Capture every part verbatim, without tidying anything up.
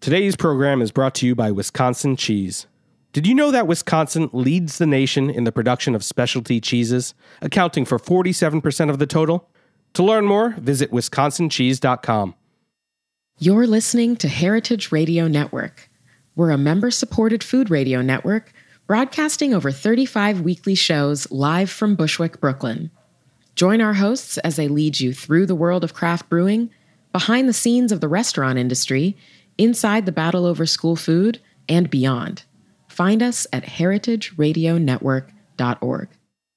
Today's program is brought to you by Wisconsin Cheese. Did you know that Wisconsin leads the nation in the production of specialty cheeses, accounting for forty-seven percent of the total? To learn more, visit wisconsin cheese dot com. You're listening to Heritage Radio Network. We're a member-supported food radio network broadcasting over thirty-five weekly shows live from Bushwick, Brooklyn. Join our hosts as they lead you through the world of craft brewing, behind the scenes of the restaurant industry, inside the battle over school food, and beyond. Find us at heritage radio network dot org.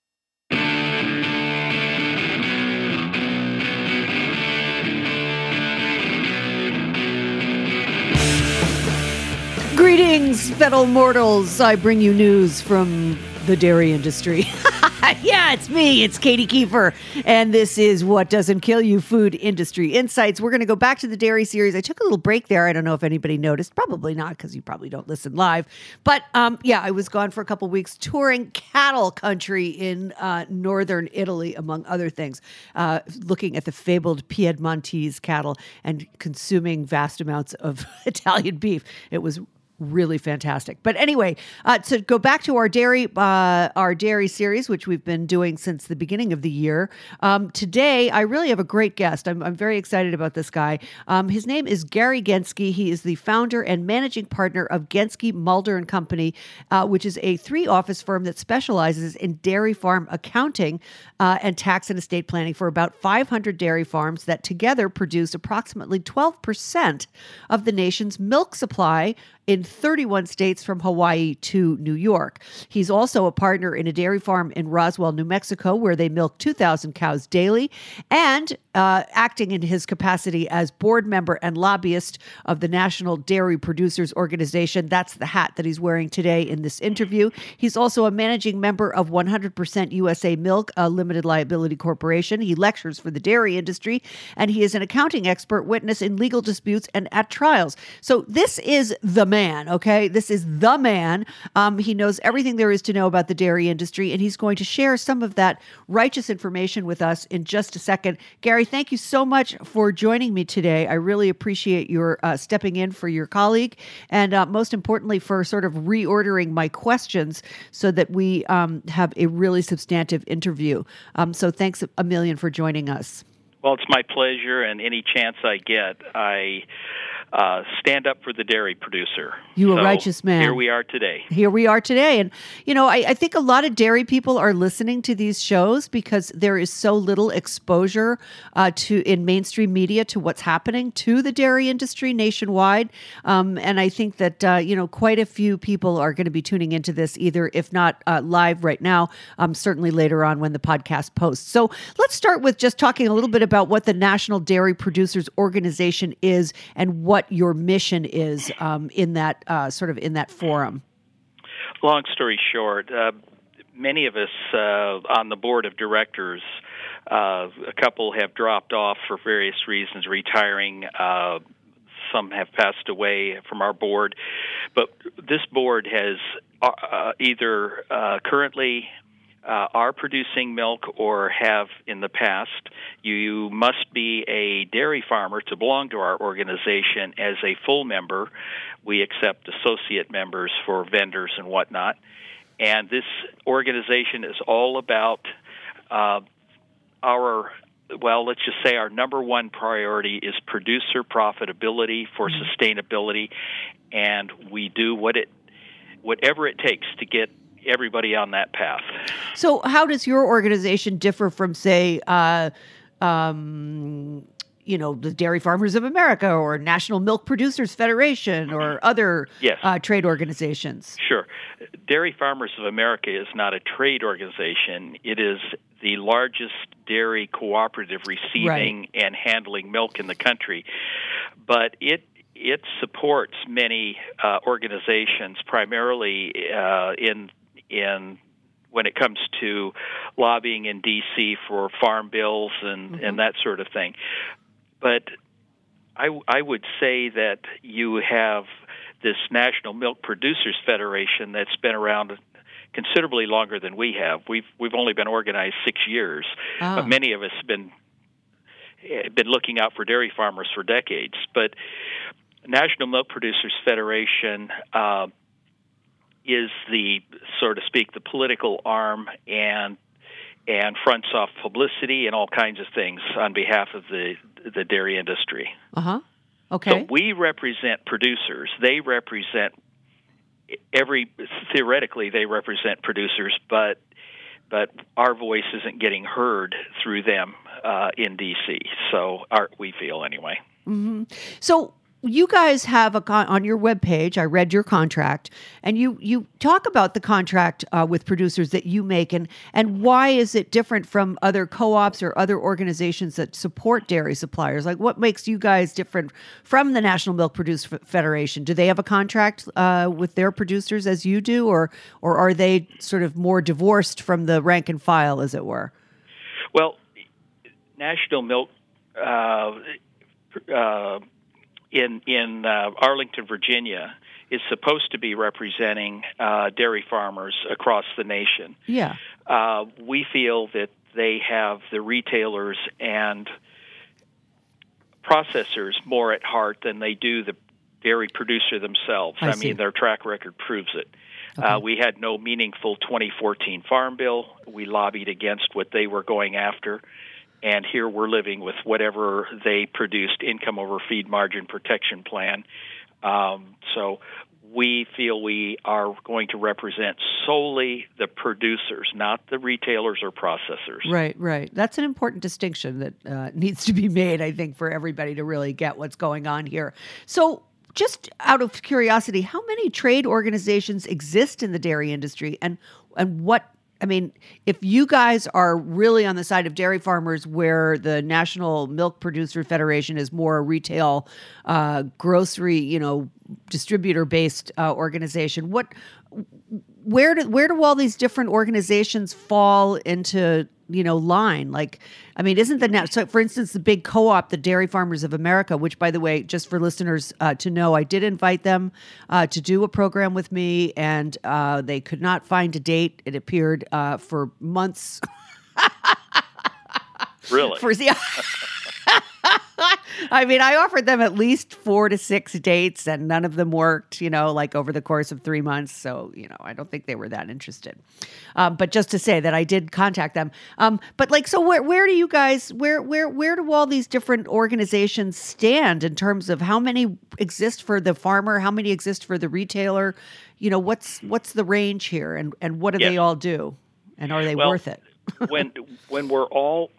Greetings, fellow mortals. I bring you news from the dairy industry. Yeah, it's me. It's Katie Kiefer. And this is What Doesn't Kill You, Food Industry Insights. We're going to go back to the dairy series. I took a little break there. I don't know if anybody noticed. Probably not, because you probably don't listen live. But um, yeah, I was gone for a couple weeks touring cattle country in uh, northern Italy, among other things, uh, looking at the fabled Piedmontese cattle and consuming vast amounts of Italian beef. It was really fantastic. But anyway, uh, to go back to our dairy, uh, our dairy series, which we've been doing since the beginning of the year. Um, today, I really have a great guest. I'm, I'm very excited about this guy. Um, his name is Gary Genske. He is the founder and managing partner of Genske Mulder and Company, uh, which is a three-office firm that specializes in dairy farm accounting uh, and tax and estate planning for about five hundred dairy farms that together produce approximately twelve percent of the nation's milk supply in thirty-one states from Hawaii to New York. He's also a partner in a dairy farm in Roswell, New Mexico, where they milk two thousand cows daily, and uh, acting in his capacity as board member and lobbyist of the National Dairy Producers Organization. That's the hat that he's wearing today in this interview. He's also a managing member of one hundred percent U S A Milk, a limited liability corporation. He lectures for the dairy industry, and he is an accounting expert, witness in legal disputes and at trials. So this is the man. Man, okay? This is the man. Um, he knows everything there is to know about the dairy industry, and he's going to share some of that righteous information with us in just a second. Gary, thank you so much for joining me today. I really appreciate your uh, stepping in for your colleague, and uh, most importantly, for sort of reordering my questions so that we um, have a really substantive interview. Um, so thanks a million for joining us. Well, it's my pleasure, and any chance I get, I uh, stand up for the dairy producer. You so a righteous man. Here we are today. Here we are today. And, you know, I, I think a lot of dairy people are listening to these shows because there is so little exposure uh, to in mainstream media to what's happening to the dairy industry nationwide. Um, and I think that, uh, you know, quite a few people are going to be tuning into this, either if not uh, live right now, um, certainly later on when the podcast posts. So let's start with just talking a little bit about what the National Dairy Producers Organization is and what your mission is um, in that uh, sort of in that forum. Long story short, uh, many of us uh, on the board of directors, uh, a couple have dropped off for various reasons, retiring. Uh, some have passed away from our board, but this board has uh, either uh, currently Uh, are producing milk or have in the past. You must be a dairy farmer to belong to our organization as a full member. We accept associate members for vendors and whatnot. And this organization is all about uh, our, well, let's just say our number one priority is producer profitability for mm-hmm. sustainability, and we do what it, whatever it takes to get everybody on that path. So how does your organization differ from, say, uh, um, you know, the Dairy Farmers of America or National Milk Producers Federation or other yes. uh, trade organizations? Sure. Dairy Farmers of America is not a trade organization. It is the largest dairy cooperative receiving right. and handling milk in the country. But it it supports many uh, organizations, primarily uh, in in when it comes to lobbying in D C for farm bills and, mm-hmm. and that sort of thing. But I, I would say that you have this National Milk Producers Federation that's been around considerably longer than we have. We've we've only been organized six years, oh. but many of us have been been looking out for dairy farmers for decades. But National Milk Producers Federation uh, is the, so to speak, the political arm and and fronts off publicity and all kinds of things on behalf of the the dairy industry. Uh-huh. Okay. So we represent producers. They represent every, theoretically, they represent producers, but but our voice isn't getting heard through them uh, in D C. So our, we feel anyway. Mm-hmm. So you guys have a con- on your webpage, I read your contract, and you, you talk about the contract uh, with producers that you make, and, and why is it different from other co-ops or other organizations that support dairy suppliers? Like, what makes you guys different from the National Milk Producers Federation? Do they have a contract uh, with their producers as you do, or or are they sort of more divorced from the rank and file, as it were? Well, National Milk uh, uh, in in uh, Arlington, Virginia, is supposed to be representing uh, dairy farmers across the nation. Yeah. Uh, we feel that they have the retailers and processors more at heart than they do the dairy producer themselves. I I, see. mean, their track record proves it. Okay. Uh, we had no meaningful twenty fourteen Farm Bill. We lobbied against what they were going after. And here we're living with whatever they produced, income over feed margin protection plan. Um, so we feel we are going to represent solely the producers, not the retailers or processors. Right, right. That's an important distinction that uh, needs to be made, I think, for everybody to really get what's going on here. So just out of curiosity, how many trade organizations exist in the dairy industry, and and what I mean, if you guys are really on the side of dairy farmers where the National Milk Producer Federation is more a retail, uh, grocery, you know, distributor-based uh, organization, what, where do where do all these different organizations fall into, you know, line? Like, I mean, isn't the so for instance the big co-op, the Dairy Farmers of America, which, by the way, just for listeners uh, to know, I did invite them uh, to do a program with me, and uh, they could not find a date. It appeared uh, for months. Really? For the. I mean, I offered them at least four to six dates, and none of them worked, you know, like over the course of three months. So, you know, I don't think they were that interested. Um, but just to say that I did contact them. Um, but like, so where where do you guys, where where where do all these different organizations stand in terms of how many exist for the farmer, how many exist for the retailer? You know, what's what's the range here, and, and what do Yeah. they all do? And are they Well, worth it? when when we're all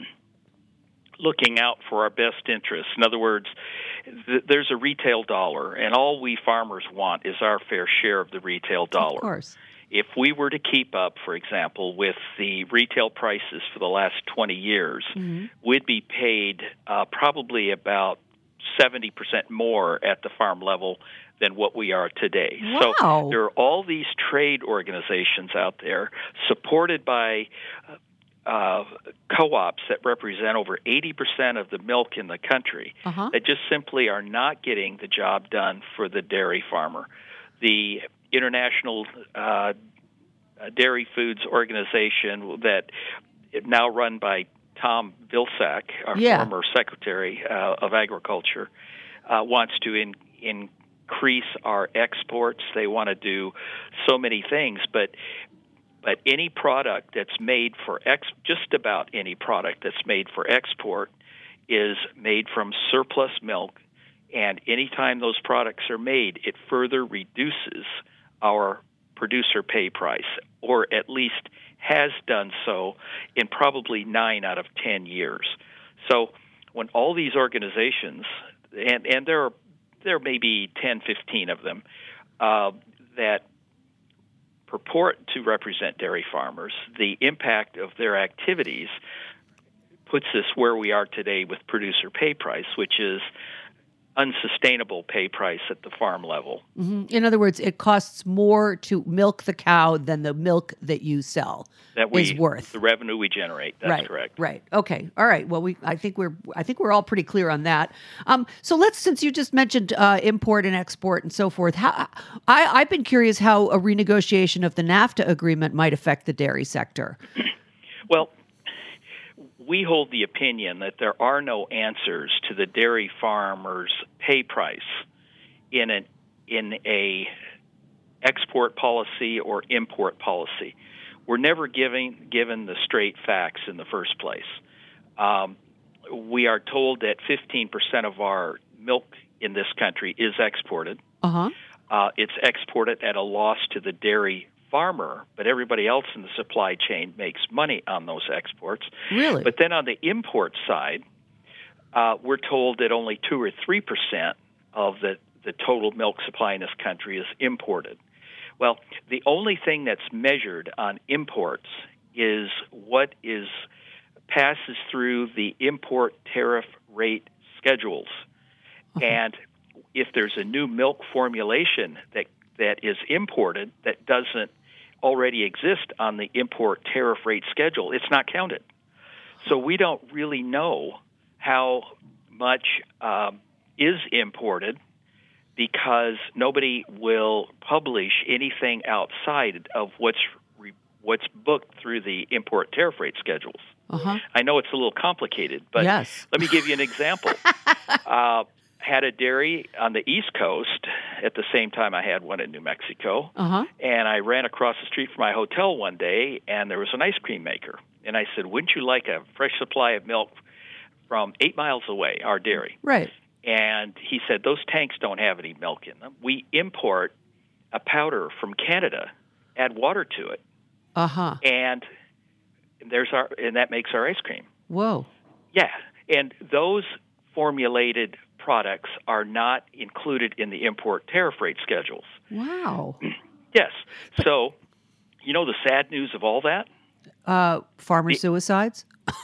looking out for our best interests. In other words, th- there's a retail dollar, and all we farmers want is our fair share of the retail dollar. Of course. If we were to keep up, for example, with the retail prices for the last twenty years, Mm-hmm. we'd be paid uh, probably about seventy percent more at the farm level than what we are today. Wow. So there are all these trade organizations out there supported by uh, Uh, co-ops that represent over eighty percent of the milk in the country Uh-huh. that just simply are not getting the job done for the dairy farmer. The International uh, Dairy Foods Organization, that is now run by Tom Vilsack, our Yeah. former Secretary uh, of Agriculture, uh, wants to in, increase our exports. They want to do so many things, but But any product that's made for ex, just about any product that's made for export is made from surplus milk, and anytime those products are made, it further reduces our producer pay price, or at least has done so in probably nine out of ten years. So when all these organizations, and, and there are there may be ten, fifteen of them, uh, that purport to represent dairy farmers, the impact of their activities puts us where we are today with producer pay price, which is unsustainable pay price at the farm level. Mm-hmm. In other words, it costs more to milk the cow than the milk that you sell That we, is worth. the revenue we generate. That's right, correct. Right. Okay. All right. Well, we I think we're I think we're all pretty clear on that. Um, so let's, since you just mentioned uh, import and export and so forth, how I, I've been curious how a renegotiation of the NAFTA agreement might affect the dairy sector. Well, we hold the opinion that there are no answers to the dairy farmers' pay price in an in a export policy or import policy. We're never giving given the straight facts in the first place. Um, we are told that fifteen percent of our milk in this country is exported. Uh-huh. Uh, it's exported at a loss to the dairy farmer, but everybody else in the supply chain makes money on those exports. Really? But then on the import side, uh, we're told that only two or three percent of the, the total milk supply in this country is imported. Well, the only thing that's measured on imports is what is passes through the import tariff rate schedules. Uh-huh. And if there's a new milk formulation that that is imported that doesn't already exist on the import tariff rate schedule, it's not counted. So we don't really know how much um, is imported because nobody will publish anything outside of what's re- what's booked through the import tariff rate schedules. Uh-huh. I know it's a little complicated, but yes. Let me give you an example. uh, had a dairy on the East Coast at the same time I had one in New Mexico. Uh-huh. And I ran across the street from my hotel one day, and there was an ice cream maker. And I said, wouldn't you like a fresh supply of milk from eight miles away, our dairy? Right. And he said, those tanks don't have any milk in them. We import a powder from Canada, add water to it. Uh-huh. And there's our and that makes our ice cream. Whoa. Yeah. And those formulated products are not included in the import tariff rate schedules. Wow. Yes. So, you know the sad news of all that? Uh, farmer the, suicides?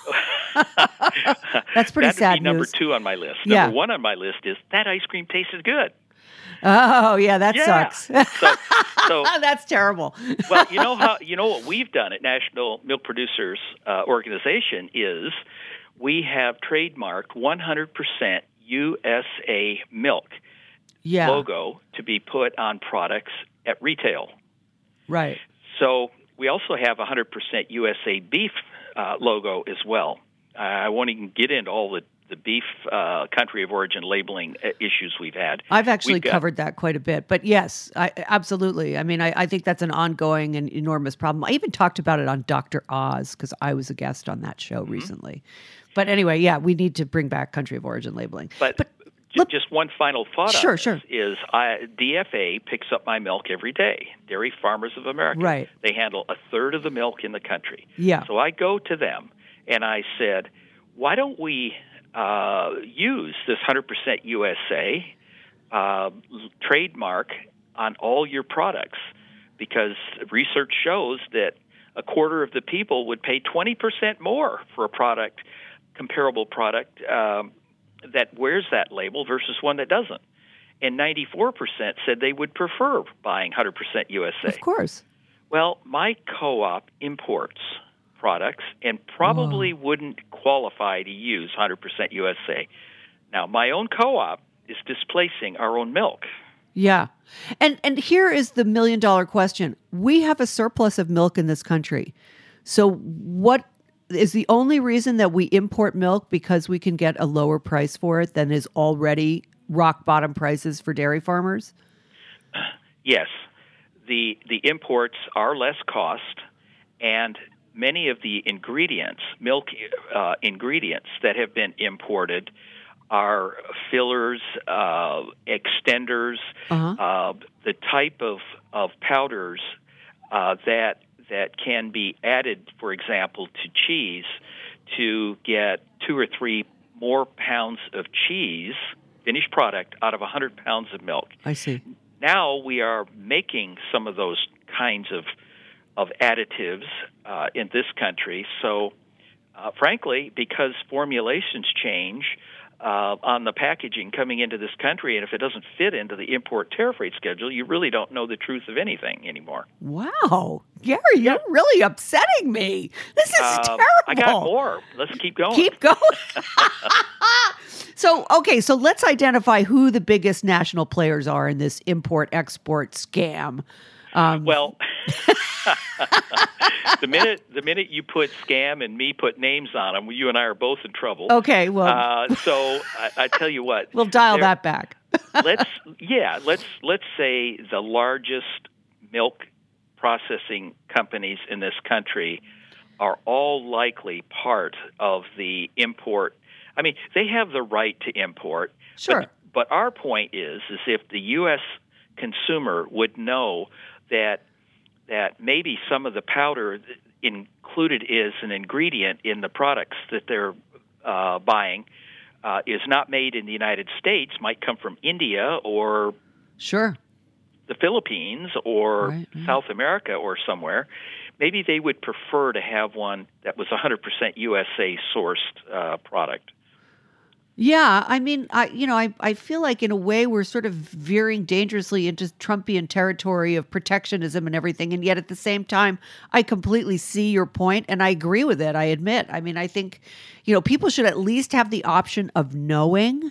That's pretty That'd sad be number news. two on my list. Yeah. Number one on my list is that ice cream tasted good. Oh, yeah, that Yeah. sucks. So, so that's terrible. well, you know how you know what we've done at National Milk Producers uh, Organization is we have trademarked one hundred percent U S A milk Yeah. logo to be put on products at retail. Right. So we also have one hundred percent U S A beef uh, logo as well. Uh, I won't even get into all the, the beef uh, country of origin labeling uh, issues we've had. I've actually We've got- covered that quite a bit. But yes, I, absolutely. I mean, I, I think that's an ongoing and enormous problem. I even talked about it on Doctor Oz because I was a guest on that show Mm-hmm. recently. But anyway, yeah, we need to bring back country of origin labeling. But, But j- let- just one final thought Sure, on this sure. is I, D F A picks up my milk every day, Dairy Farmers of America. Right. They handle a third of the milk in the country. Yeah. So I go to them and I said, why don't we uh, use this one hundred percent U S A uh, trademark on all your products? Because research shows that a quarter of the people would pay twenty percent more for a product, comparable product, um, that wears that label versus one that doesn't. And ninety-four percent said they would prefer buying one hundred percent U S A. Of course. Well, my co-op imports products and probably Whoa. wouldn't qualify to use one hundred percent U S A. Now, my own co-op is displacing our own milk. Yeah. And and here is the million dollar question. We have a surplus of milk in this country. So what is the only reason that we import milk because we can get a lower price for it than is already rock bottom prices for dairy farmers? Yes. The the imports are less cost, and many of the ingredients, milk uh, ingredients that have been imported are fillers, uh, extenders, Uh-huh. uh, the type of, of powders uh, that that can be added, for example, to cheese to get two or three more pounds of cheese, finished product, out of one hundred pounds of milk. I see. Now we are making some of those kinds of of additives uh, in this country. So, uh, frankly, because formulations change uh, on the packaging coming into this country, and if it doesn't fit into the import tariff rate schedule, you really don't know the truth of anything anymore. Wow. Gary, you're really upsetting me. This is Um, terrible. I got more. Let's keep going. Keep going. So, okay, so let's identify who the biggest national players are in this import-export scam. Um, Well, the minute the minute you put scam and me put names on them, you and I are both in trouble. okay, well, Uh, so I, I tell you what, we'll dial there- that back. let's yeah, let's let's say the largest milk processing companies in this country are all likely part of the import. I mean, they have the right to import. Sure. But, but our point is, is if the U S consumer would know that that maybe some of the powder included as an ingredient in the products that they're uh, buying uh, is not made in the United States, might come from India or sure. the Philippines or right, right. South America or somewhere, maybe they would prefer to have one that was one hundred percent U S A sourced uh, product. Yeah, I mean, I you know, I, I feel like in a way we're sort of veering dangerously into Trumpian territory of protectionism and everything, and yet at the same time, I completely see your point, and I agree with it, I admit. I mean, I think, you know, people should at least have the option of knowing,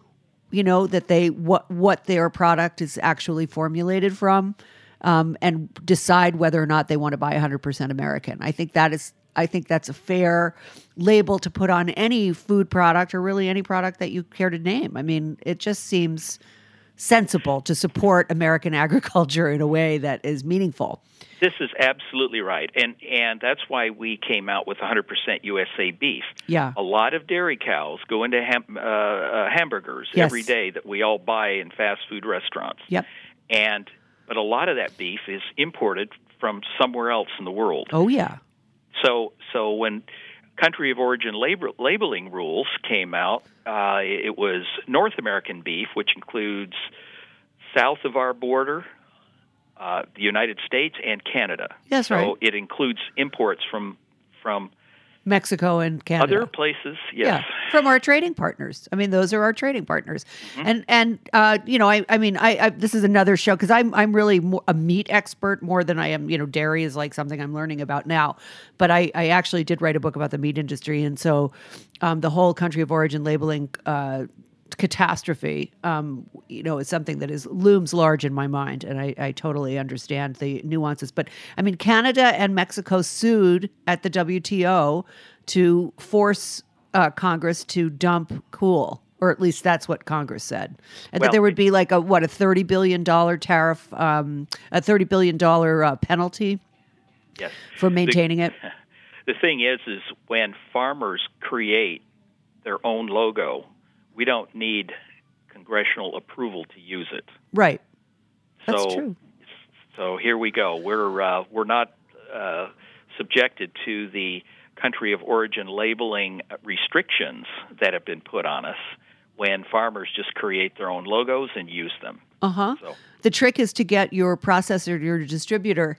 you know, that they what what their product is actually formulated from, um, and decide whether or not they want to buy one hundred percent American. I think that is I think that's a fair label to put on any food product or really any product that you care to name. I mean, it just seems sensible to support American agriculture in a way that is meaningful. This is absolutely right. And and that's why we came out with one hundred percent U S A beef. Yeah. A lot of dairy cows go into ham, uh, uh, hamburgers yes. every day that we all buy in fast food restaurants. Yep. And but a lot of that beef is imported from somewhere else in the world. Oh, yeah. So so when country of origin label, labeling rules came out, uh, it was North American beef, which includes south of our border, uh, the United States, and Canada. That's so right. So it includes imports from from Mexico and Canada. Other places, yes. Yeah, from our trading partners. I mean, those are our trading partners. Mm-hmm. And, and uh, you know, I, I mean, I, I this is another show because I'm, I'm really more, a meat expert more than I am, you know, dairy is like something I'm learning about now. But I, I actually did write a book about the meat industry. And so um, the whole country of origin labeling uh, catastrophe, um, you know, is something that is looms large in my mind. And I, I totally understand the nuances. But I mean, Canada and Mexico sued at the W T O to force uh, Congress to dump coal, or at least that's what Congress said. And well, that there would be like a, what, a thirty billion dollars tariff, um, a thirty billion dollars uh, penalty yes. for maintaining the, it. The thing is, is when farmers create their own logo, we don't need congressional approval to use it. Right. That's so, true. So here we go. We're uh, we're not uh, subjected to the country of origin labeling restrictions that have been put on us when farmers just create their own logos and use them. Uh-huh. So. The trick is to get your processor, your distributor.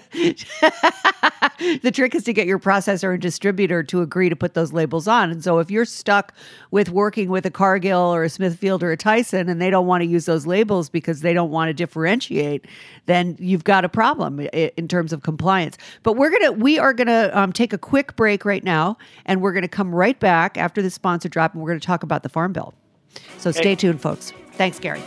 The trick is to get your processor and distributor to agree to put those labels on. And so if you're stuck with working with a Cargill or a Smithfield or a Tyson and they don't want to use those labels because they don't want to differentiate, then you've got a problem in terms of compliance. But we're going to, we are going to um, take a quick break right now, and we're going to come right back after the sponsor drop, and we're going to talk about the Farm Bill. So stay Hey. tuned, folks. Thanks, Gary.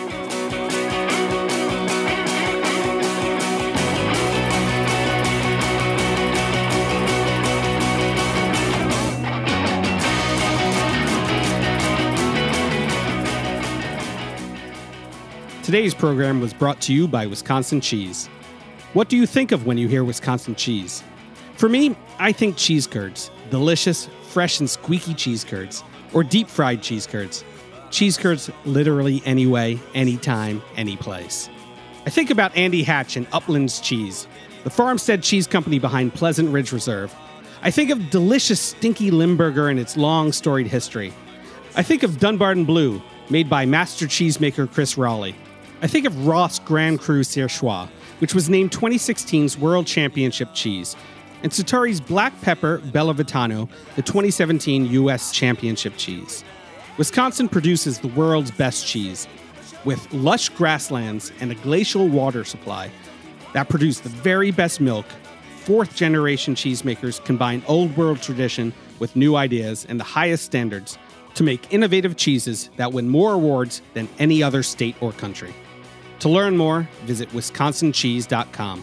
Today's program was brought to you by Wisconsin Cheese. What do you think of when you hear Wisconsin cheese? For me, I think cheese curds. Delicious, fresh and squeaky cheese curds. Or deep-fried cheese curds. Cheese curds literally any way, anytime, any place. I think about Andy Hatch and Uplands Cheese, the farmstead cheese company behind Pleasant Ridge Reserve. I think of delicious stinky Limburger and its long storied history. I think of Dunbarton Blue, made by master cheesemaker Chris Raleigh. I think of Ross Grand Cru Surchoix, which was named twenty sixteen's World Championship cheese, and Sartori's Black Pepper Bellavitano, the twenty seventeen U S Championship cheese. Wisconsin produces the world's best cheese, with lush grasslands and a glacial water supply that produce the very best milk. Fourth-generation cheesemakers combine old-world tradition with new ideas and the highest standards to make innovative cheeses that win more awards than any other state or country. To learn more, visit wisconsin cheese dot com.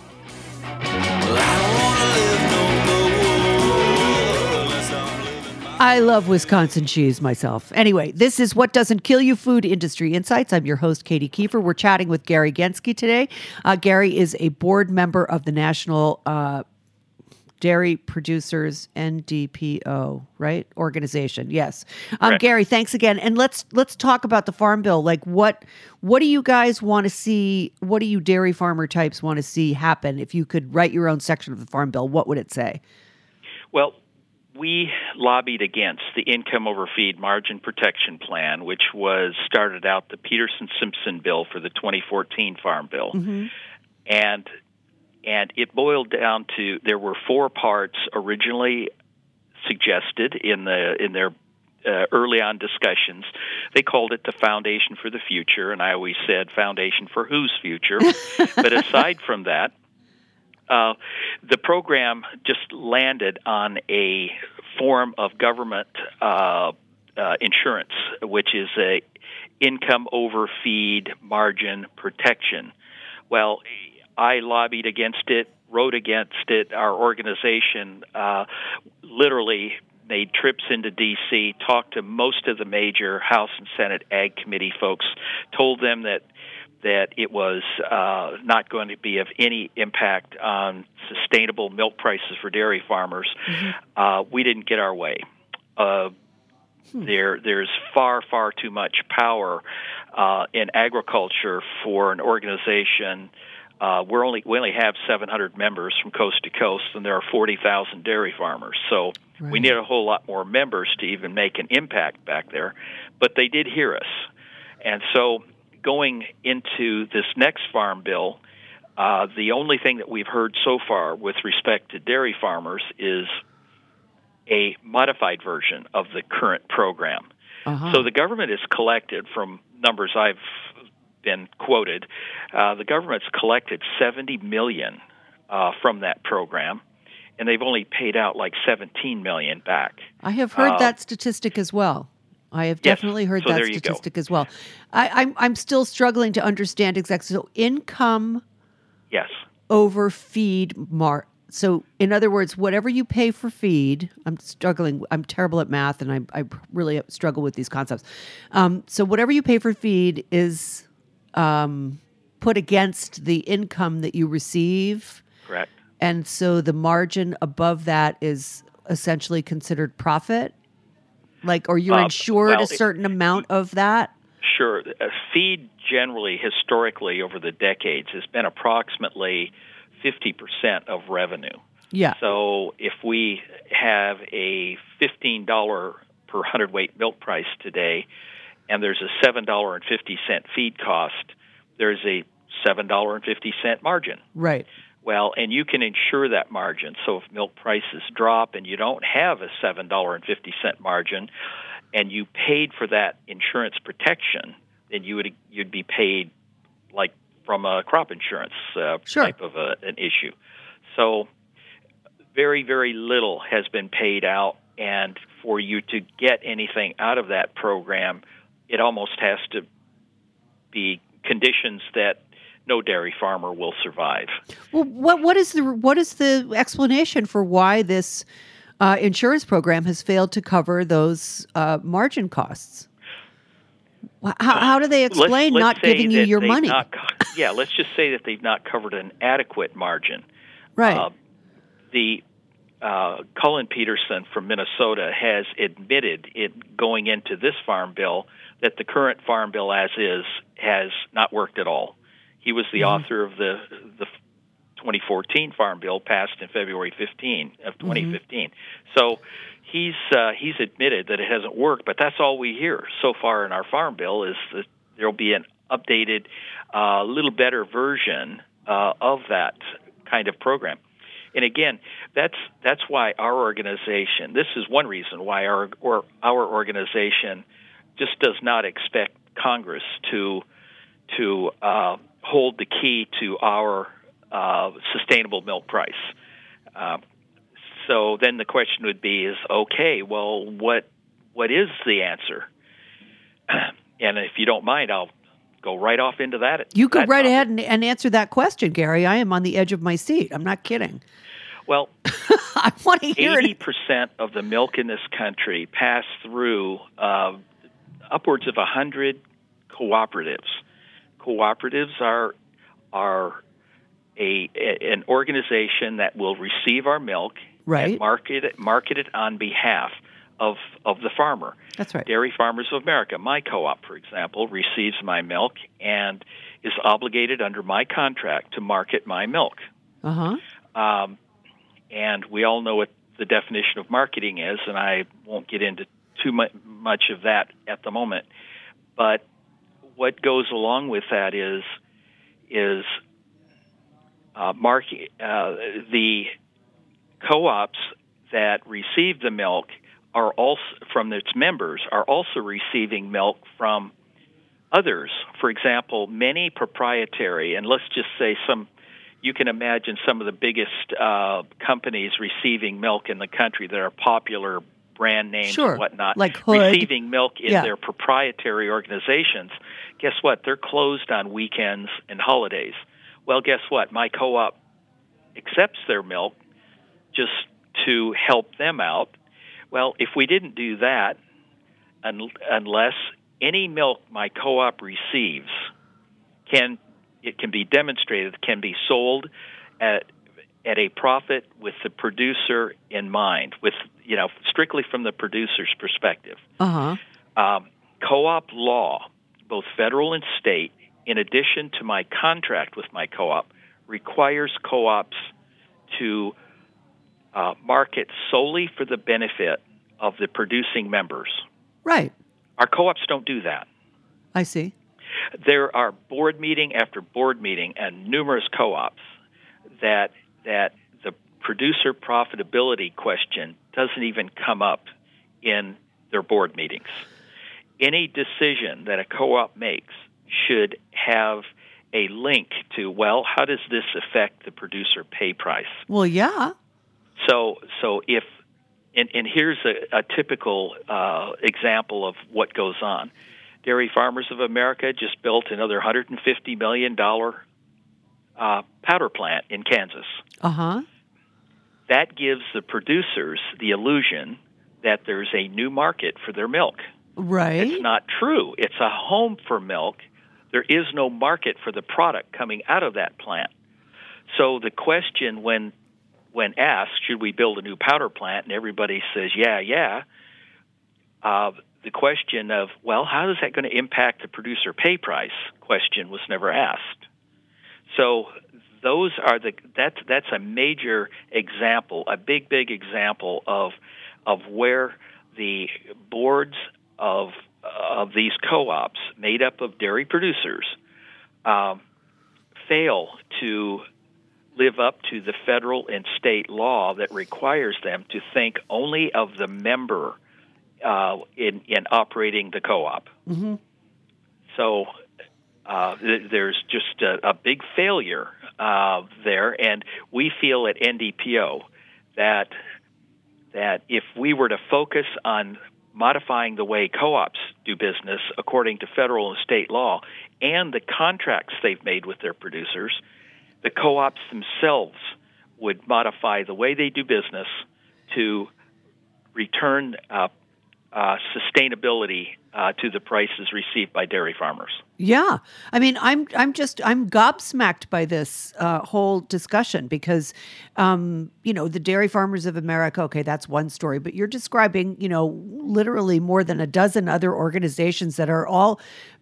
I love Wisconsin cheese myself. Anyway, this is What Doesn't Kill You, Food Industry Insights. I'm your host, Katie Kiefer. We're chatting with Gary Genske today. Uh, Gary is a board member of the National uh, Dairy Producers N D P O, right? Organization. Yes. Um, Gary, thanks again. And let's let's talk about the Farm Bill. Like, what what do you guys want to see? What do you dairy farmer types want to see happen? If you could write your own section of the Farm Bill, what would it say? Well, we lobbied against the Income Over Feed Margin Protection Plan, which was started out the Peterson-Simpson bill for the twenty fourteen Farm Bill. Mm-hmm. And and it boiled down to, there were four parts originally suggested in the in their uh, early on discussions. They called it the Foundation for the Future, and I always said Foundation for whose future? But aside from that, Uh, the program just landed on a form of government uh, uh, insurance, which is a income over feed margin protection. Well, I lobbied against it, wrote against it. Our organization uh, literally made trips into D C, talked to most of the major House and Senate Ag Committee folks, told them that that it was uh, not going to be of any impact on sustainable milk prices for dairy farmers. Mm-hmm. Uh, we didn't get our way. Uh, hmm. There, there's far, far too much power uh, in agriculture for an organization. Uh, we're only we only have seven hundred members from coast to coast, and there are forty thousand dairy farmers. So right. we need a whole lot more members to even make an impact back there. But they did hear us, and so going into this next Farm Bill, uh, the only thing that we've heard so far with respect to dairy farmers is a modified version of the current program. Uh-huh. So the government has collected, from numbers I've been quoted, uh, the government's collected seventy million dollars uh, from that program, and they've only paid out like seventeen million dollars back. I have heard uh, that statistic as well. I have definitely yes. heard so that statistic as well. I, I'm I'm still struggling to understand exactly. So income, yes, over feed mar. So in other words, whatever you pay for feed, I'm struggling. I'm terrible at math, and I I really struggle with these concepts. Um, so whatever you pay for feed is um, put against the income that you receive. Correct. And so the margin above that is essentially considered profit. Like, or you're insured uh, well, a certain it, amount of that? Sure. Uh, feed generally, historically, over the decades, has been approximately fifty percent of revenue. Yeah. So if we have a fifteen dollars per hundredweight milk price today, and there's a seven dollars and fifty cents feed cost, there's a seven dollars and fifty cents margin. Right. Well, and you can insure that margin. So if milk prices drop and you don't have a seven dollars and fifty cents margin, and you paid for that insurance protection, then you would you'd be paid like from a crop insurance uh, sure. type of a, an issue. So very, very little has been paid out, and for you to get anything out of that program, it almost has to be conditions that no dairy farmer will survive. Well, what what is the what is the explanation for why this uh, insurance program has failed to cover those uh, margin costs? How, how do they explain let's, let's not giving you your money? Not, yeah, let's just say that they've not covered an adequate margin. Right. Uh, the uh, Cullen Peterson from Minnesota has admitted it going into this farm bill that the current farm bill as is has not worked at all. He was the mm-hmm. author of the the twenty fourteen Farm Bill passed in February fifteenth of twenty fifteen. Mm-hmm. So he's uh, he's admitted that it hasn't worked, but that's all we hear so far in our Farm Bill is that there will be an updated, uh, little better version uh, of that kind of program. And again, that's that's why our organization. This is one reason why our or our organization just does not expect Congress to to uh, hold the key to our uh, sustainable milk price. Uh, so then the question would be: is okay? Well, what what is the answer? And if you don't mind, I'll go right off into that. You go that right topic. ahead and, and answer that question, Gary. I am on the edge of my seat. I'm not kidding. Well, I want to hear eighty it. percent of the milk in this country pass through uh, upwards of one hundred cooperatives. Cooperatives are are a, a an organization that will receive our milk Right. and market it, market it on behalf of of the farmer. That's right. Dairy Farmers of America, my co-op, for example, receives my milk and is obligated under my contract to market my milk. Uh-huh. Um, and we all know what the definition of marketing is, and I won't get into too mu- much of that at the moment. But what goes along with that is is uh, market, uh, the co-ops that receive the milk are also from its members are also receiving milk from others. For example, many proprietary, and let's just say some, you can imagine some of the biggest uh, companies receiving milk in the country that are popular brand names Sure. and whatnot, Like Hood. receiving milk in Yeah. their proprietary organizations. Guess what? They're closed on weekends and holidays. Well, guess what? My co-op accepts their milk just to help them out. Well, if we didn't do that, un- unless any milk my co-op receives can it can be demonstrated can be sold at at a profit with the producer in mind, with you know strictly from the producer's perspective. Uh-huh. Um, co-op law, both federal and state, in addition to my contract with my co-op, requires co-ops to uh, market solely for the benefit of the producing members. Right. Our co-ops don't do that. I see. There are board meeting after board meeting and numerous co-ops that that the producer profitability question doesn't even come up in their board meetings. Any decision that a co-op makes should have a link to, well, how does this affect the producer pay price? Well, yeah. So, so if, and, and here's a, a typical uh, example of what goes on. Dairy Farmers of America just built another one hundred fifty million dollars uh, powder plant in Kansas. Uh-huh. That gives the producers the illusion that there's a new market for their milk. Right. It's not true. It's a home for milk. There is no market for the product coming out of that plant. So the question when when asked, should we build a new powder plant, and everybody says, yeah, yeah, uh, the question of, well, how is that going to impact the producer pay price question was never asked. So those are the that's that's a major example, a big, big example of of where the boards of of these co-ops made up of dairy producers um, fail to live up to the federal and state law that requires them to think only of the member uh, in in operating the co-op. Mm-hmm. So uh, th- there's just a, a big failure uh, there, and we feel at N D P O that that if we were to focus on modifying the way co-ops do business according to federal and state law and the contracts they've made with their producers, the co-ops themselves would modify the way they do business to return uh, uh, sustainability uh, to the prices received by dairy farmers. Yeah. I mean, I'm I'm just I'm gobsmacked by this uh, whole discussion because, um, you know, the Dairy Farmers of America, okay, that's one story, but you're describing, you know, literally more than a dozen other organizations that are all,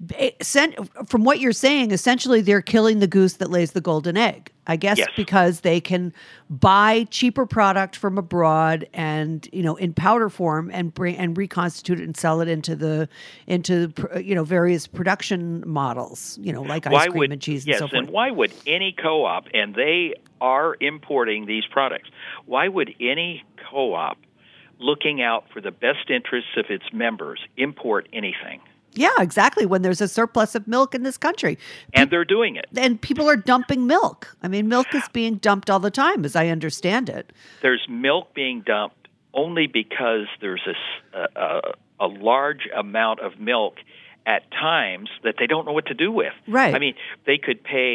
from what you're saying, essentially they're killing the goose that lays the golden egg. I guess Yes. because they can buy cheaper product from abroad and, you know, in powder form and bring and reconstitute it and sell it into the into you know various production models, you know, like ice Why cream would, and cheese and yes, so forth. and why would any co-op, and they are importing these products, why would any co-op looking out for the best interests of its members import anything? Yeah, exactly. When there's a surplus of milk in this country. And they're doing it. And people are dumping milk. I mean, milk is being dumped all the time, as I understand it. There's milk being dumped only because there's a, a, a large amount of milk at times that they don't know what to do with. Right. I mean, they could pay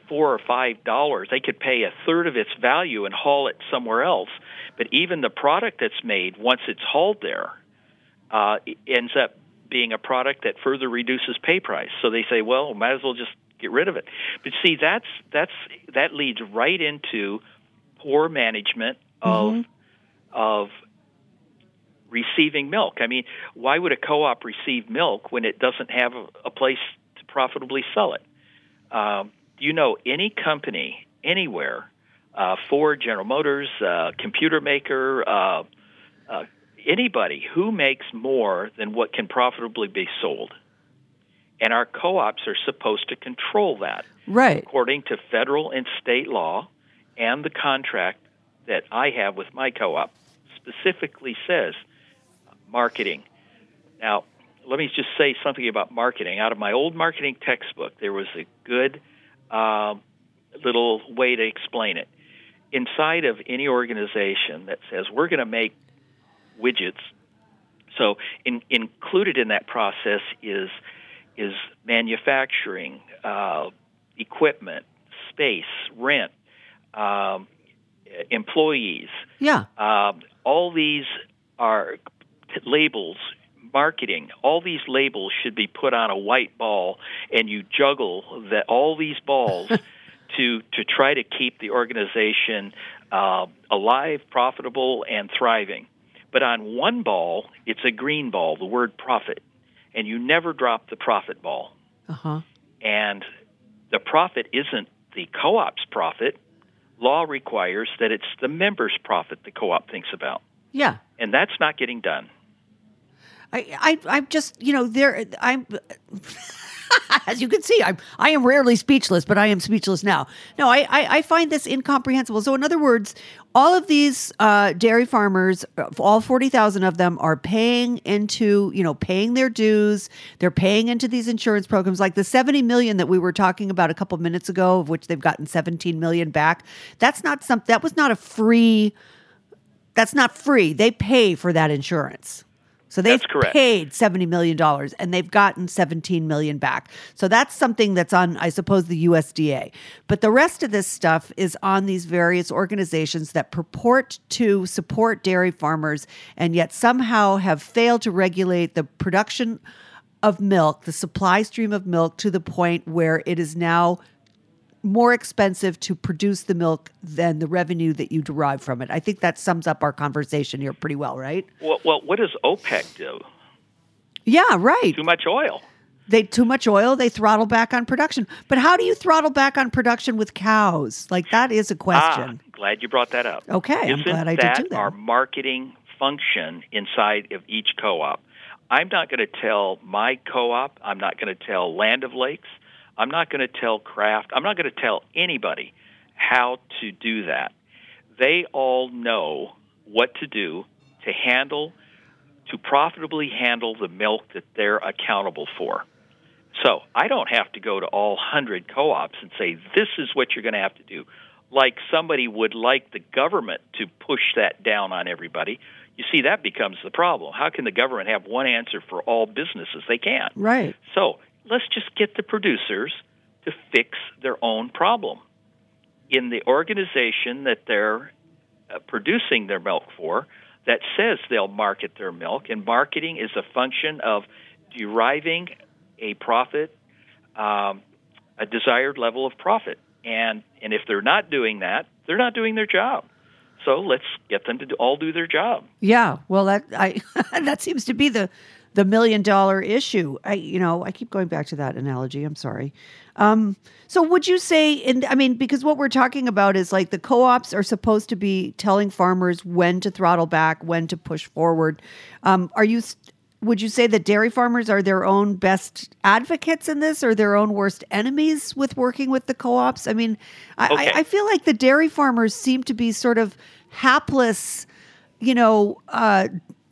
four or five dollars. They could pay a third of its value and haul it somewhere else. But even the product that's made, once it's hauled there, uh, ends up being a product that further reduces pay price. So they say, well, might as well just get rid of it. But see, that's that's that leads right into poor management of mm-hmm. of receiving milk. I mean, why would a co-op receive milk when it doesn't have a, a place to profitably sell it? Um, do you know any company anywhere, uh, Ford, General Motors, uh, computer maker, uh, uh, anybody who makes more than what can profitably be sold? And our co-ops are supposed to control that, right? According to federal and state law, and the contract that I have with my co-op specifically says marketing. Now, let me just say something about marketing. Out of my old marketing textbook, there was a good uh, little way to explain it. Inside of any organization that says we're going to make widgets, so in, included in that process is is manufacturing, uh, equipment, space, rent, um, employees. Yeah. Uh, all these are labels, marketing. All these labels should be put on a white ball, and you juggle that all these balls to to try to keep the organization uh, alive, profitable, and thriving. But on one ball, it's a green ball, the word profit, and you never drop the profit ball. Uh-huh. And the profit isn't the co-op's profit. Law requires that it's the member's profit the co-op thinks about. Yeah. And that's not getting done. I, I, I'm just, you know, there, I'm, as you can see, I'm, I am rarely speechless, but I am speechless now. No, I, I, I find this incomprehensible. So in other words, all of these uh, dairy farmers, all forty thousand of them are paying into, you know, paying their dues. They're paying into these insurance programs, like the seventy million that we were talking about a couple minutes ago, of which they've gotten seventeen million back. That's not some, that was not a free, that's not free. They pay for that insurance. So they've paid seventy million dollars and they've gotten seventeen million dollars back. So that's something that's on, I suppose, the U S D A. But the rest of this stuff is on these various organizations that purport to support dairy farmers and yet somehow have failed to regulate the production of milk, the supply stream of milk, to the point where it is now more expensive to produce the milk than the revenue that you derive from it. I think that sums up our conversation here pretty well, right? Well, well what does OPEC do? Yeah, right. Too much oil. They too much oil, they throttle back on production. But how do you throttle back on production with cows? Like, that is a question. Ah, glad you brought that up. Okay, Isn't I'm glad I that did do that. Our marketing function inside of each co-op? I'm not going to tell my co-op, I'm not going to tell Land of Lakes, I'm not going to tell Kraft, I'm not going to tell anybody how to do that. They all know what to do to handle, to profitably handle the milk that they're accountable for. So I don't have to go to all one hundred co-ops and say, this is what you're going to have to do, like somebody would like the government to push that down on everybody. You see, that becomes the problem. How can the government have one answer for all businesses? They can't. Right. So let's just get the producers to fix their own problem. In the organization that they're uh, producing their milk for, that says they'll market their milk, and marketing is a function of deriving a profit, um, a desired level of profit. And and if they're not doing that, they're not doing their job. So let's get them to do, all do their job. Yeah, well, that I that seems to be the the million dollar issue. I, you know, I keep going back to that analogy. I'm sorry. Um, so would you say, in, I mean, because what we're talking about is like the co-ops are supposed to be telling farmers when to throttle back, when to push forward. Um, are you, would you say that dairy farmers are their own best advocates in this, or their own worst enemies with working with the co-ops? I mean, I, okay. I, I feel like the dairy farmers seem to be sort of hapless, you know, uh,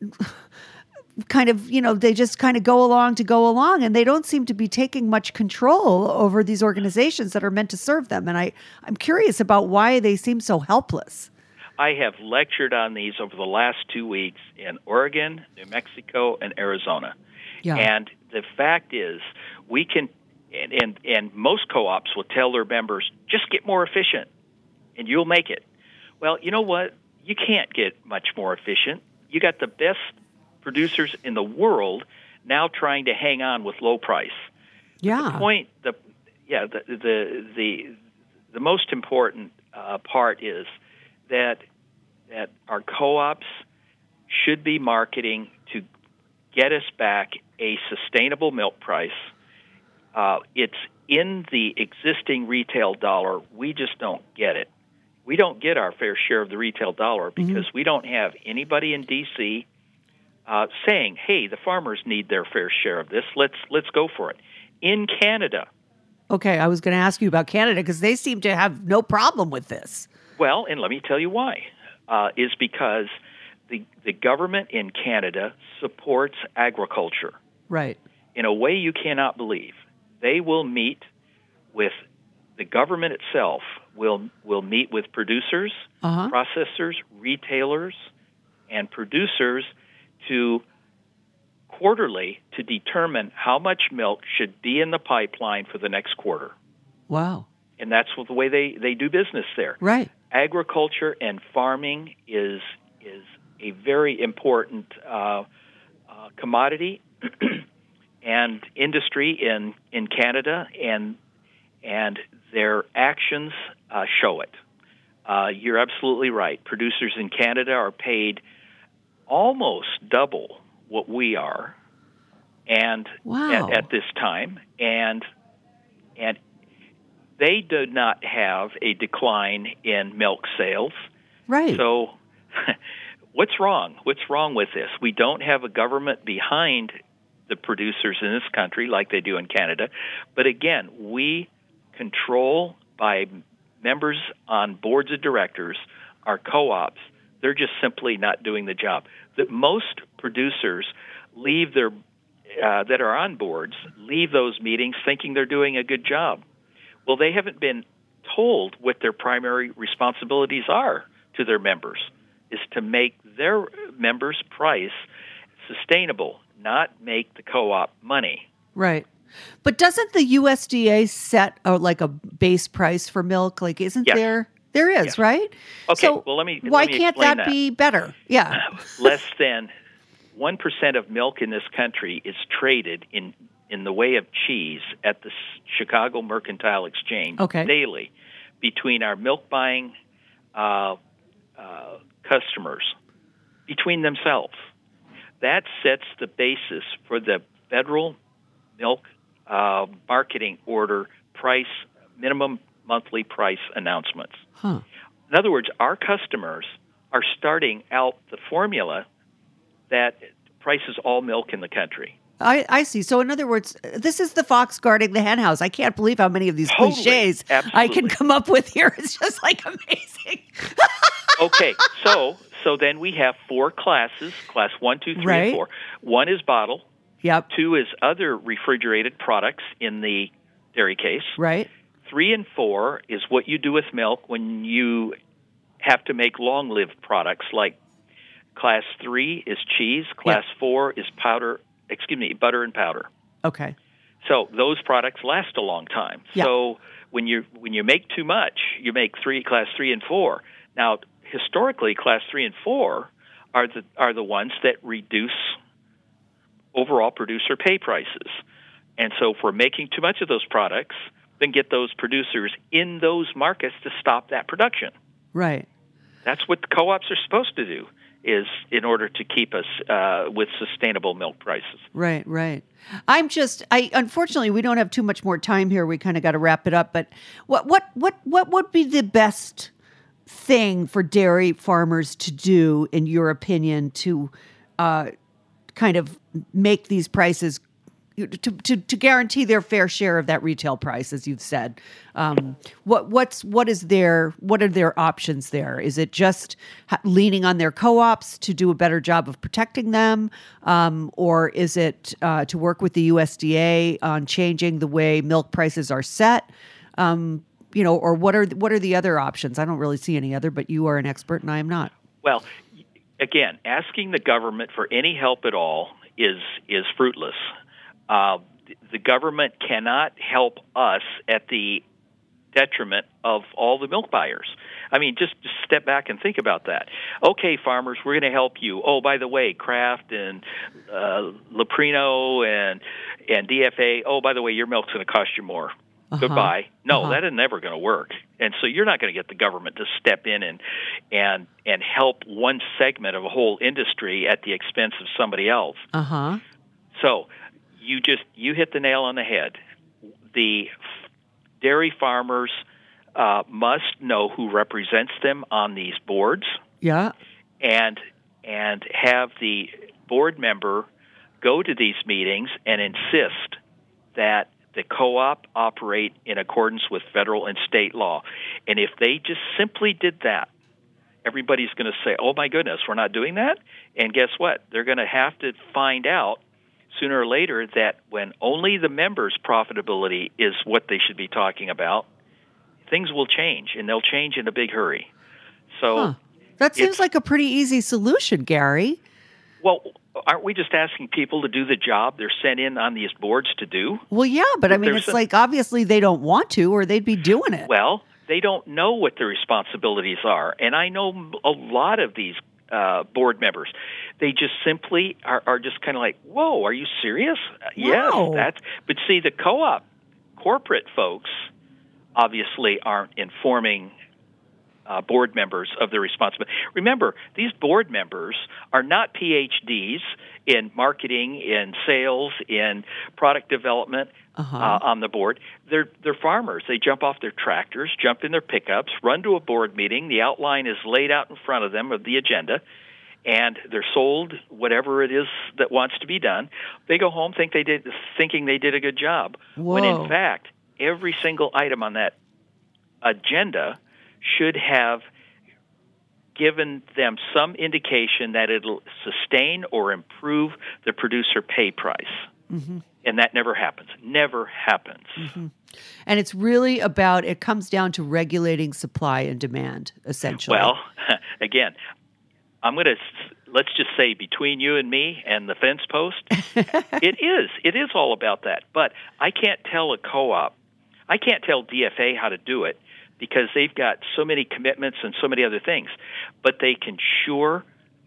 kind of, you know, they just kind of go along to go along, and they don't seem to be taking much control over these organizations that are meant to serve them. And I, I'm curious about why they seem so helpless. I have lectured on these over the last two weeks in Oregon, New Mexico, and Arizona. Yeah. And the fact is, we can and, and, and most co-ops will tell their members, just get more efficient, and you'll make it. Well, you know what? You can't get much more efficient. You got the best producers in the world now trying to hang on with low price. Yeah. The point, the yeah, the the the, the most important uh, part is that that our co-ops should be marketing to get us back a sustainable milk price. Uh, it's in the existing retail dollar. We just don't get it. We don't get our fair share of the retail dollar because mm-hmm. we don't have anybody in D C uh, saying, "Hey, the farmers need their fair share of this. Let's let's go for it." In Canada. Okay, I was going to ask you about Canada because they seem to have no problem with this. Well, and let me tell you why. Uh, is because the the government in Canada supports agriculture. Right. In a way you cannot believe. They will meet with the government itself will will meet with producers, uh-huh. processors, retailers, and producers to quarterly to determine how much milk should be in the pipeline for the next quarter. Wow. And that's the way they, they do business there. Right. Agriculture and farming is is a very important uh, uh, commodity and industry in, in Canada, and and their actions uh, show it. Uh, you're absolutely right. Producers in Canada are paid almost double what we are, and wow. at, at this time, and and they do not have a decline in milk sales. Right. So, what's wrong? What's wrong with this? We don't have a government behind the producers in this country like they do in Canada. But again, we control by members on boards of directors, our co-ops. They're just simply not doing the job. That most producers leave their uh, that are on boards leave those meetings thinking they're doing a good job. Well, they haven't been told what their primary responsibilities are to their members, is to make their members' price sustainable, not make the co-op money. Right. But doesn't the U S D A set a, like a base price for milk? Like, isn't yes. there? There is, yes. right? Okay, so well, let me Why let me can't that, that be better? Yeah. Less than one percent of milk in this country is traded in, in the way of cheese at the Chicago Mercantile Exchange okay. daily between our milk buying uh, uh, customers, between themselves. That sets the basis for the federal milk uh, marketing order price, minimum monthly price announcements. Huh. In other words, our customers are starting out the formula that prices all milk in the country. I, I see. So in other words, this is the fox guarding the hen house. I can't believe how many of these totally. cliches Absolutely. I can come up with here. It's just like amazing. Okay, so so then we have four classes, class one, two, three, right. and four. One is bottle. Yep. Two is other refrigerated products in the dairy case. Right. Three and four is what you do with milk when you have to make long-lived products, like class three is cheese, class yep. four is powder, excuse me, butter and powder. Okay. So those products last a long time. Yep. So when you when you make too much, you make three, class three and four. Now, historically, class three and four are the are the ones that reduce overall producer pay prices. And so if we're making too much of those products, then get those producers in those markets to stop that production. Right. That's what the co-ops are supposed to do, is in order to keep us uh, with sustainable milk prices. Right, right. I'm just, I unfortunately, we don't have too much more time here. We kind of got to wrap it up. But what, what, what, what would be the best thing for dairy farmers to do, in your opinion, to uh, kind of make these prices, to, to to guarantee their fair share of that retail price, as you've said? Um, what what's what is their what are their options there? Is it just leaning on their co-ops to do a better job of protecting them, um, or is it uh, to work with the U S D A on changing the way milk prices are set? Um, you know, or what are what are the other options? I don't really see any other, but you are an expert and I am not. Well, again, asking the government for any help at all is is fruitless. Uh, the government cannot help us at the detriment of all the milk buyers. I mean, just, just step back and think about that. Okay, farmers, we're going to help you. Oh, by the way, Kraft and uh, Leprino and and D F A, oh, by the way, your milk's going to cost you more. Uh-huh. Goodbye. No, uh-huh. that is never going to work. And so you're not going to get the government to step in and and and help one segment of a whole industry at the expense of somebody else. Uh-huh. So you just you hit the nail on the head. The dairy farmers uh, must know who represents them on these boards. Yeah. And and have the board member go to these meetings and insist that the co-op operate in accordance with federal and state law. And if they just simply did that, everybody's going to say, oh, my goodness, we're not doing that? And guess what? They're going to have to find out sooner or later that when only the members' profitability is what they should be talking about, things will change, and they'll change in a big hurry. So huh. That seems like a pretty easy solution, Gary. Well, aren't we just asking people to do the job they're sent in on these boards to do? Well, yeah, but I mean, There's it's a, like obviously they don't want to, or they'd be doing it. Well, they don't know what their responsibilities are. And I know a lot of these uh, board members. They just simply are, are just kind of like, whoa, are you serious? Wow. Yes, that's. But see, the co-op corporate folks obviously aren't informing Uh, board members of their responsibility. Remember, these board members are not P H Ds in marketing, in sales, in product development uh-huh. uh, on the board. They're they're farmers. They jump off their tractors, jump in their pickups, run to a board meeting. The outline is laid out in front of them of the agenda, and they're sold whatever it is that wants to be done. They go home think they did, thinking they did a good job, Whoa. when in fact every single item on that agenda should have given them some indication that it'll sustain or improve the producer pay price. Mm-hmm. And that never happens. Never happens. Mm-hmm. And it's really about, it comes down to regulating supply and demand, essentially. Well, again, I'm going to, let's just say between you and me and the fence post, it is. It is all about that. But I can't tell a co-op, I can't tell D F A how to do it, because they've got so many commitments and so many other things. But they can sure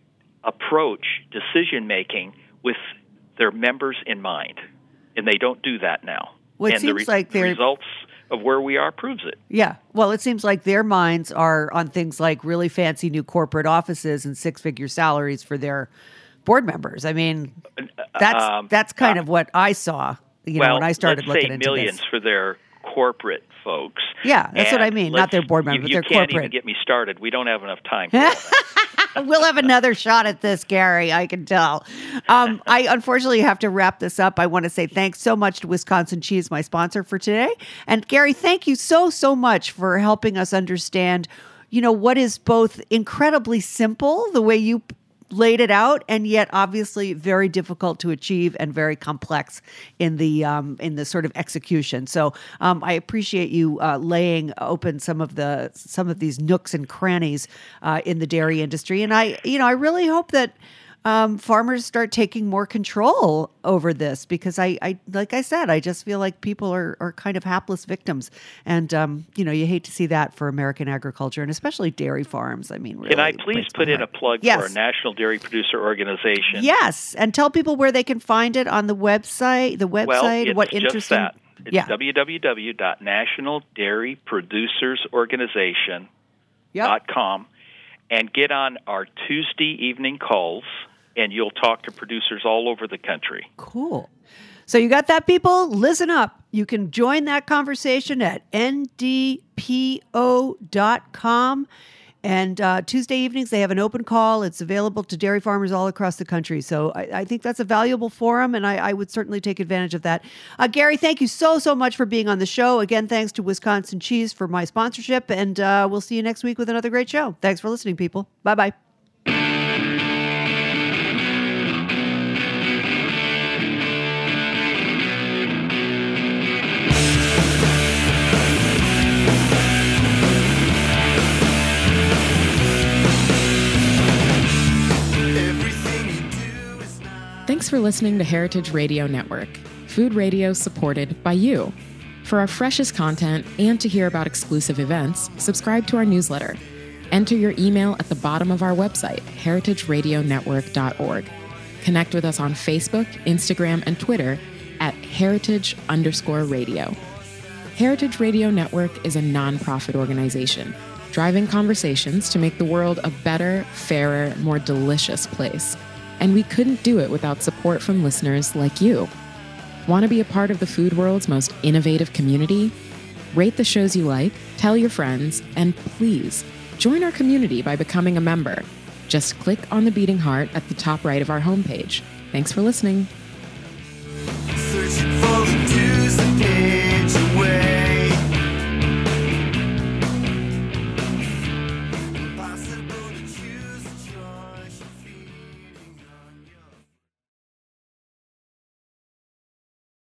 approach decision-making with their members in mind. And they don't do that now. Well, it and seems the re- like they're... results of where we are proves it. Yeah. Well, it seems like their minds are on things like really fancy new corporate offices and six-figure salaries for their board members. I mean, that's um, that's kind uh, of what I saw, you well, know, when I started let's looking say into millions this. for their corporate folks. Yeah, that's and what I mean. Not their board members, you, you but their corporate. You corporate. can't even get me started. We don't have enough time for all that. We'll have another shot at this, Gary, I can tell. Um, I unfortunately have to wrap this up. I want to say thanks so much to Wisconsin Cheese, my sponsor for today. And Gary, thank you so, so much for helping us understand, you know, what is both incredibly simple, the way you laid it out, and yet obviously very difficult to achieve and very complex in the um, in the sort of execution. So um, I appreciate you uh, laying open some of the some of these nooks and crannies uh, in the dairy industry. And I, you know, I really hope that um, farmers start taking more control over this, because I, I, like I said, I just feel like people are, are kind of hapless victims. And, um, you know, you hate to see that for American agriculture and especially dairy farms. I mean, really. Can I please put in a plug yes. for our National Dairy Producer Organization? Yes. And tell people where they can find it on the website, the website, well, it's what just interesting. That. It's yeah. w w w dot national dairy producers organization dot com yep. and get on our Tuesday evening calls, and you'll talk to producers all over the country. Cool. So you got that, people? Listen up. You can join that conversation at n d p o dot com. And uh, Tuesday evenings, they have an open call. It's available to dairy farmers all across the country. So I, I think that's a valuable forum, and I, I would certainly take advantage of that. Uh, Gary, thank you so, so much for being on the show. Again, thanks to Wisconsin Cheese for my sponsorship, and uh, we'll see you next week with another great show. Thanks for listening, people. Bye-bye. Thanks for listening to Heritage Radio Network. Food radio supported by you. For our freshest content and to hear about exclusive events, subscribe to our newsletter. Enter your email at the bottom of our website, heritage radio network dot org. Connect with us on Facebook, Instagram, and Twitter at heritage underscore radio. Heritage Radio Network is a nonprofit organization driving conversations to make the world a better, fairer, more delicious place. And we couldn't do it without support from listeners like you. Want to be a part of the food world's most innovative community? Rate the shows you like, tell your friends, and please join our community by becoming a member. Just click on the beating heart at the top right of our homepage. Thanks for listening. Searching for